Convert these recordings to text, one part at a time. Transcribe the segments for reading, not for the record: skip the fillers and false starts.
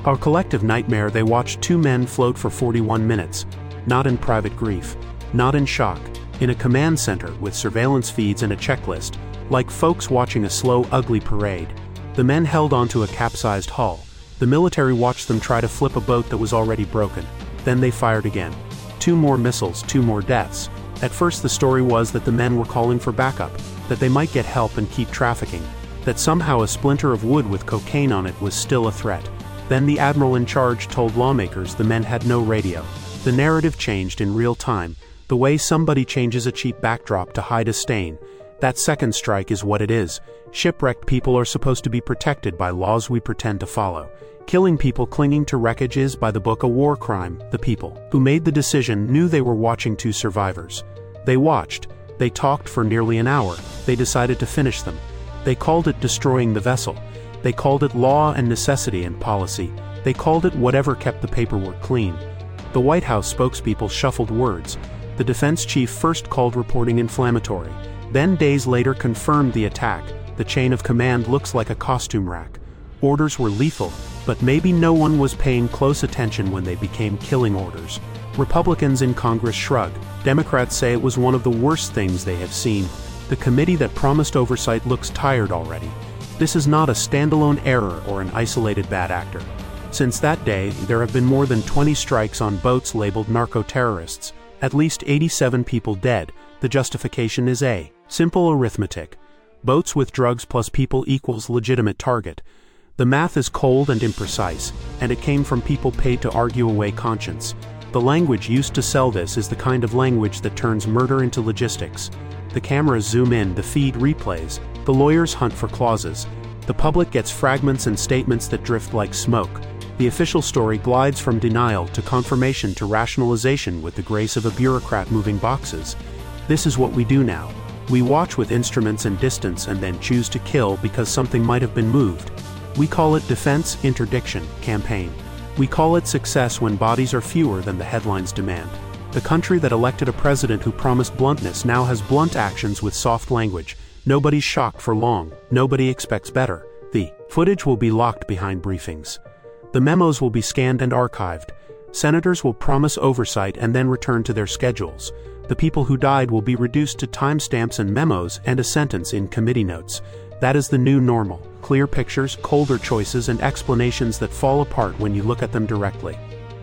A collective nightmare. They watched two men float for 41 minutes, not in private grief, not in shock, in a command center with surveillance feeds and a checklist, like folks watching a slow, ugly parade. The men held onto a capsized hull. The military watched them try to flip a boat that was already broken. Then they fired again. 2 more missiles, 2 more deaths. At first the story was that the men were calling for backup, that they might get help and keep trafficking, that somehow a splinter of wood with cocaine on it was still a threat. Then the admiral in charge told lawmakers the men had no radio. The narrative changed in real time, the way somebody changes a cheap backdrop to hide a stain. That second strike is what it is. Shipwrecked people are supposed to be protected by laws we pretend to follow. Killing people clinging to wreckage is, by the book, a war crime. The people who made the decision knew they were watching 2 survivors. They watched. They talked for nearly an hour. They decided to finish them. They called it destroying the vessel. They called it law and necessity and policy. They called it whatever kept the paperwork clean. The White House spokespeople shuffled words. The defense chief first called reporting inflammatory, then days later confirmed the attack. The chain of command looks like a costume rack. Orders were lethal, but maybe no one was paying close attention when they became killing orders. Republicans in Congress shrug. Democrats say it was one of the worst things they have seen. The committee that promised oversight looks tired already. This is not a standalone error or an isolated bad actor. Since that day, there have been more than 20 strikes on boats labeled narco-terrorists. At least 87 people dead. The justification is A. Simple arithmetic. Boats with drugs plus people equals legitimate target. The math is cold and imprecise, and it came from people paid to argue away conscience. The language used to sell this is the kind of language that turns murder into logistics. The cameras zoom in, the feed replays, the lawyers hunt for clauses. The public gets fragments and statements that drift like smoke. The official story glides from denial to confirmation to rationalization with the grace of a bureaucrat moving boxes. This is what we do now. We watch with instruments and distance and then choose to kill because something might have been moved. We call it defense, interdiction, campaign. We call it success when bodies are fewer than the headlines demand. The country that elected a president who promised bluntness now has blunt actions with soft language. Nobody's shocked for long. Nobody expects better. The footage will be locked behind briefings. The memos will be scanned and archived. Senators will promise oversight and then return to their schedules. The people who died will be reduced to timestamps and memos and a sentence in committee notes. That is the new normal. Clear pictures, colder choices, and explanations that fall apart when you look at them directly.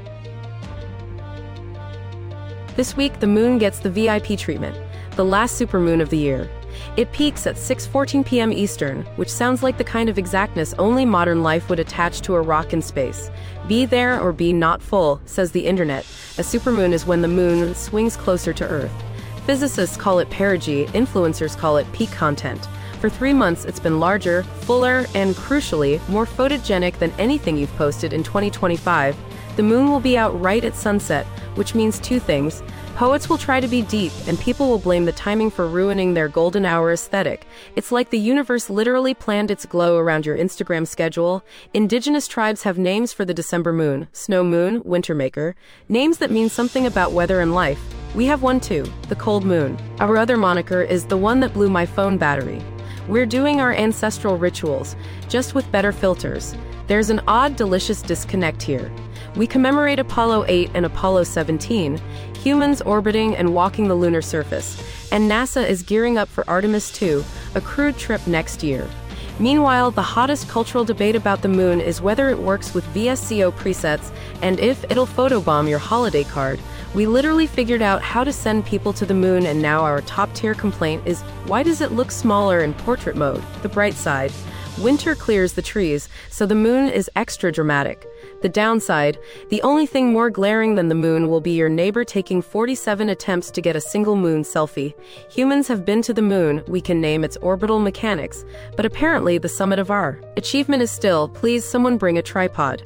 This week, the moon gets the VIP treatment, the last supermoon of the year. It peaks at 6:14 p.m. Eastern, which sounds like the kind of exactness only modern life would attach to a rock in space. Be there or be not full, says the internet. A supermoon is when the moon swings closer to Earth. Physicists call it perigee, influencers call it peak content. For 3 months, it's been larger, fuller, and crucially, more photogenic than anything you've posted in 2025. The moon will be out right at sunset, which means 2 things. Poets will try to be deep, and people will blame the timing for ruining their golden hour aesthetic. It's like the universe literally planned its glow around your Instagram schedule. Indigenous tribes have names for the December moon: snow moon, winter maker, names that mean something about weather and life. We have one too, the cold moon. Our other moniker is the one that blew my phone battery. We're doing our ancestral rituals, just with better filters. There's an odd, delicious disconnect here. We commemorate Apollo 8 and Apollo 17, humans orbiting and walking the lunar surface, and NASA is gearing up for Artemis 2, a crewed trip next year. Meanwhile, the hottest cultural debate about the moon is whether it works with VSCO presets and if it'll photobomb your holiday card. We literally figured out how to send people to the moon, and now our top-tier complaint is, why does it look smaller in portrait mode? The bright side: winter clears the trees, so the moon is extra dramatic. The downside: the only thing more glaring than the moon will be your neighbor taking 47 attempts to get a single moon selfie. Humans have been to the moon, we can name its orbital mechanics, but apparently the summit of our achievement is still, please someone bring a tripod.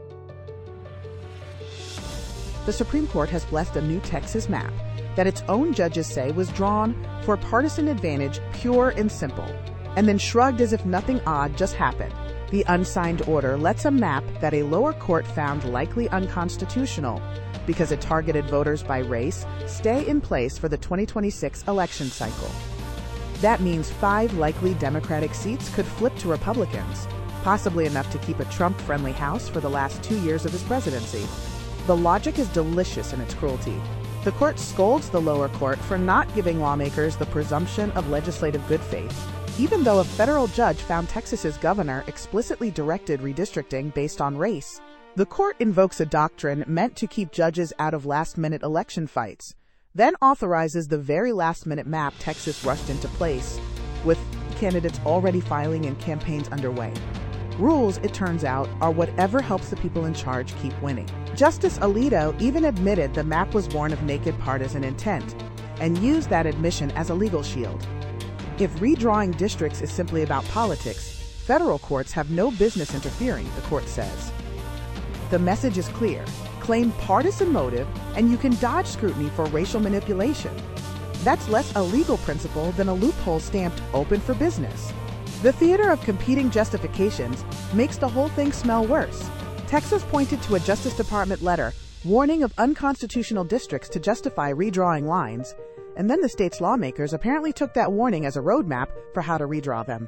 The Supreme Court has blessed a new Texas map that its own judges say was drawn for partisan advantage, pure and simple, and then shrugged as if nothing odd just happened. The unsigned order lets a map that a lower court found likely unconstitutional because it targeted voters by race stay in place for the 2026 election cycle. That means 5 likely Democratic seats could flip to Republicans. possibly enough to keep a Trump-friendly House for the last 2 years of his presidency. The logic is delicious in its cruelty. The court scolds the lower court for not giving lawmakers the presumption of legislative good faith, even though a federal judge found Texas's governor explicitly directed redistricting based on race. The court invokes a doctrine meant to keep judges out of last-minute election fights, then authorizes the very last-minute map Texas rushed into place, with candidates already filing and campaigns underway. Rules, it turns out, are whatever helps the people in charge keep winning. Justice Alito even admitted the map was born of naked partisan intent, and used that admission as a legal shield. If redrawing districts is simply about politics, federal courts have no business interfering, the court says. The message is clear. Claim partisan motive, and you can dodge scrutiny for racial manipulation. That's less a legal principle than a loophole stamped open for business. The theater of competing justifications makes the whole thing smell worse. Texas pointed to a Justice Department letter warning of unconstitutional districts to justify redrawing lines, and then the state's lawmakers apparently took that warning as a roadmap for how to redraw them.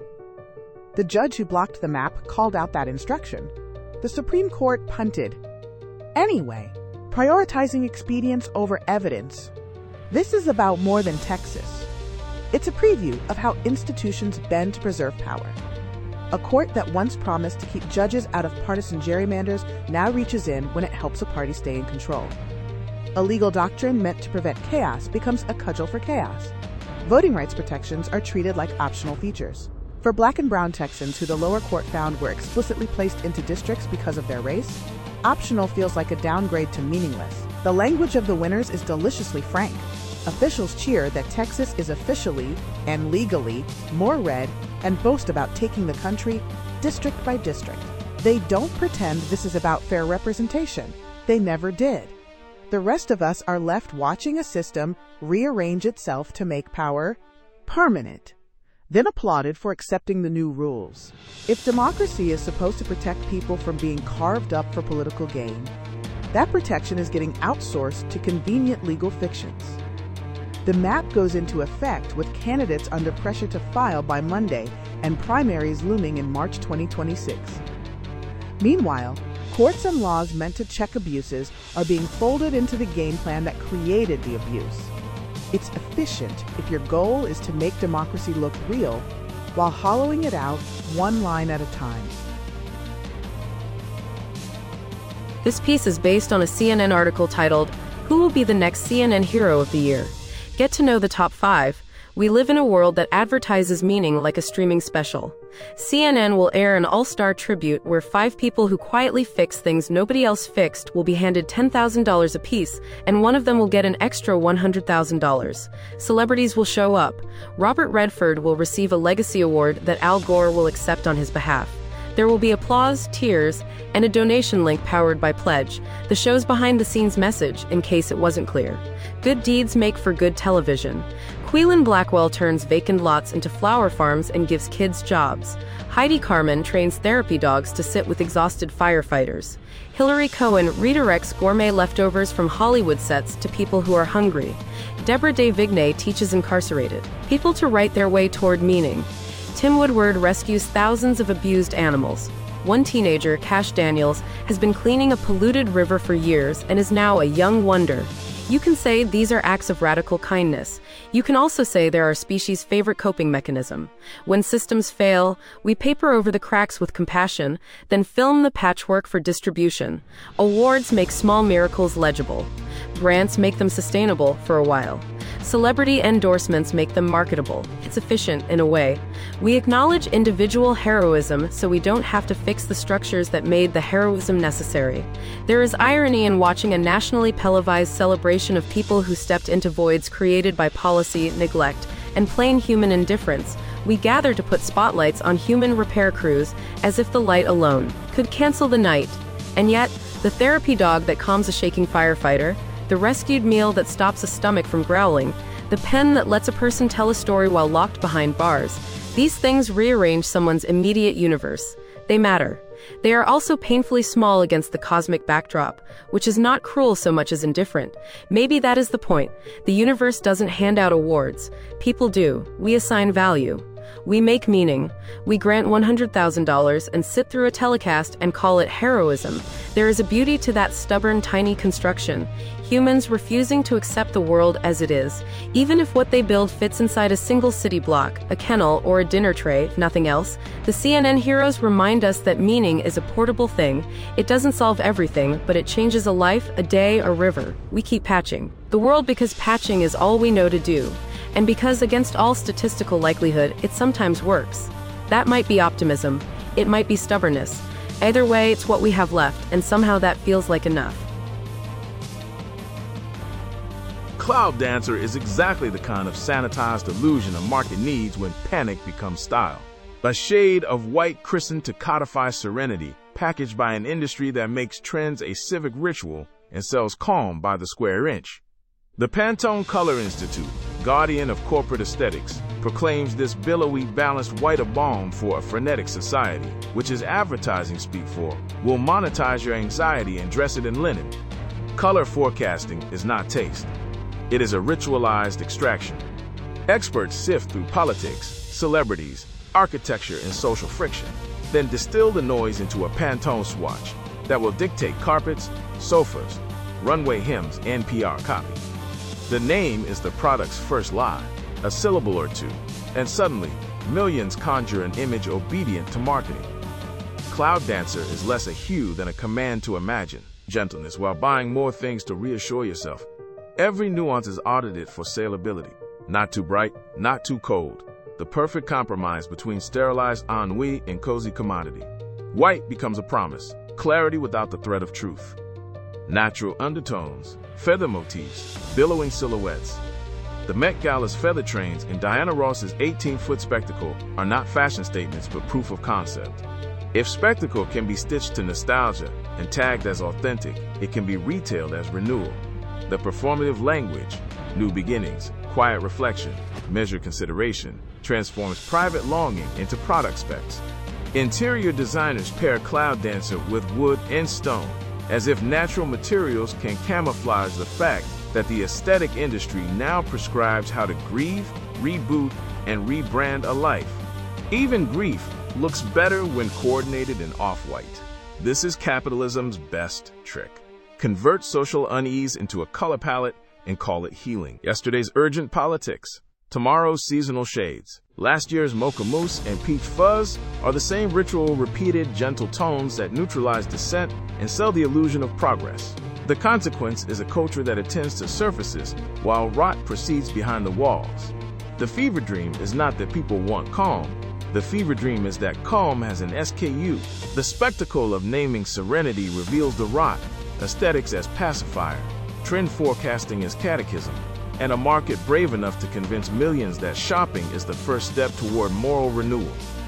The judge who blocked the map called out that instruction. The Supreme Court punted. Anyway, prioritizing expedience over evidence. This is about more than Texas. It's a preview of how institutions bend to preserve power. A court that once promised to keep judges out of partisan gerrymanders now reaches in when it helps a party stay in control. A legal doctrine meant to prevent chaos becomes a cudgel for chaos. Voting rights protections are treated like optional features. For Black and brown Texans who the lower court found were explicitly placed into districts because of their race, optional feels like a downgrade to meaningless. The language of the winners is deliciously frank. Officials cheer that Texas is officially and legally more red and boast about taking the country district by district. They don't pretend this is about fair representation. They never did. The rest of us are left watching a system rearrange itself to make power permanent, then applauded for accepting the new rules. If democracy is supposed to protect people from being carved up for political gain, that protection is getting outsourced to convenient legal fictions. The map goes into effect with candidates under pressure to file by Monday and primaries looming in March 2026. Meanwhile, courts and laws meant to check abuses are being folded into the game plan that created the abuse. It's efficient if your goal is to make democracy look real while hollowing it out one line at a time. This piece is based on a CNN article titled, "Who Will Be the Next CNN Hero of the Year?" Get to know the top 5. We live in a world that advertises meaning like a streaming special. CNN will air an all-star tribute where 5 people who quietly fix things nobody else fixed will be handed $10,000 apiece, and one of them will get an extra $100,000. Celebrities will show up. Robert Redford will receive a legacy award that Al Gore will accept on his behalf. There will be applause, tears, and a donation link powered by Pledge, the show's behind-the-scenes message, in case it wasn't clear. Good deeds make for good television. Queelan Blackwell turns vacant lots into flower farms and gives kids jobs. Heidi Carmen trains therapy dogs to sit with exhausted firefighters. Hillary Cohen redirects gourmet leftovers from Hollywood sets to people who are hungry. Deborah Day Vignay teaches incarcerated people to write their way toward meaning. Tim Woodward rescues thousands of abused animals. One teenager, Cash Daniels, has been cleaning a polluted river for years and is now a young wonder. You can say these are acts of radical kindness. You can also say they're our species' favorite coping mechanism. When systems fail, we paper over the cracks with compassion, then film the patchwork for distribution. Awards make small miracles legible. Grants make them sustainable for a while. Celebrity endorsements make them marketable. It's efficient in a way. We acknowledge individual heroism so we don't have to fix the structures that made the heroism necessary. There is irony in watching a nationally televised celebration of people who stepped into voids created by policy, neglect, and plain human indifference. We gather to put spotlights on human repair crews as if the light alone could cancel the night. And yet, the therapy dog that calms a shaking firefighter, the rescued meal that stops a stomach from growling, the pen that lets a person tell a story while locked behind bars. These things rearrange someone's immediate universe. They matter. They are also painfully small against the cosmic backdrop, which is not cruel so much as indifferent. Maybe that is the point. The universe doesn't hand out awards. People do. We assign value. We make meaning. We grant $100,000 and sit through a telecast and call it heroism. There is a beauty to that stubborn, tiny construction. Humans refusing to accept the world as it is, even if what they build fits inside a single city block, a kennel, or a dinner tray, nothing else. The CNN heroes remind us that meaning is a portable thing. It doesn't solve everything, but it changes a life, a day, a river. We keep patching the world because patching is all we know to do, and because against all statistical likelihood, it sometimes works. That might be optimism. It might be stubbornness. Either way, it's what we have left, and somehow that feels like enough. Cloud Dancer is exactly the kind of sanitized illusion a market needs when panic becomes style. A shade of white christened to codify serenity, packaged by an industry that makes trends a civic ritual and sells calm by the square inch. The Pantone Color Institute, guardian of corporate aesthetics, proclaims this billowy, balanced white a balm for a frenetic society, which is advertising speak for, will monetize your anxiety and dress it in linen. Color forecasting is not taste. It is a ritualized extraction. Experts sift through politics, celebrities, architecture, and social friction, then distill the noise into a Pantone swatch that will dictate carpets, sofas, runway hems, and PR copy. The name is the product's first lie, a syllable or two, and suddenly, millions conjure an image obedient to marketing. Cloud Dancer is less a hue than a command to imagine gentleness while buying more things to reassure yourself. Every nuance is audited for saleability. Not too bright, not too cold. The perfect compromise between sterilized ennui and cozy commodity. White becomes a promise, clarity without the threat of truth. Natural undertones, feather motifs, billowing silhouettes. The Met Gala's feather trains and Diana Ross's 18-foot spectacle are not fashion statements but proof of concept. If spectacle can be stitched to nostalgia and tagged as authentic, it can be retailed as renewal. The performative language, new beginnings, quiet reflection, measured consideration, transforms private longing into product specs. Interior designers pair Cloud Dancer with wood and stone, as if natural materials can camouflage the fact that the aesthetic industry now prescribes how to grieve, reboot, and rebrand a life. Even grief looks better when coordinated in off-white. This is capitalism's best trick. Convert social unease into a color palette and call it healing. Yesterday's urgent politics, tomorrow's seasonal shades. Last year's mocha mousse and peach fuzz are the same ritual repeated gentle tones that neutralize dissent and sell the illusion of progress. The consequence is a culture that attends to surfaces while rot proceeds behind the walls. The fever dream is not that people want calm. The fever dream is that calm has an SKU. The spectacle of naming serenity reveals the rot, aesthetics as pacifier, trend forecasting as catechism, and a market brave enough to convince millions that shopping is the first step toward moral renewal.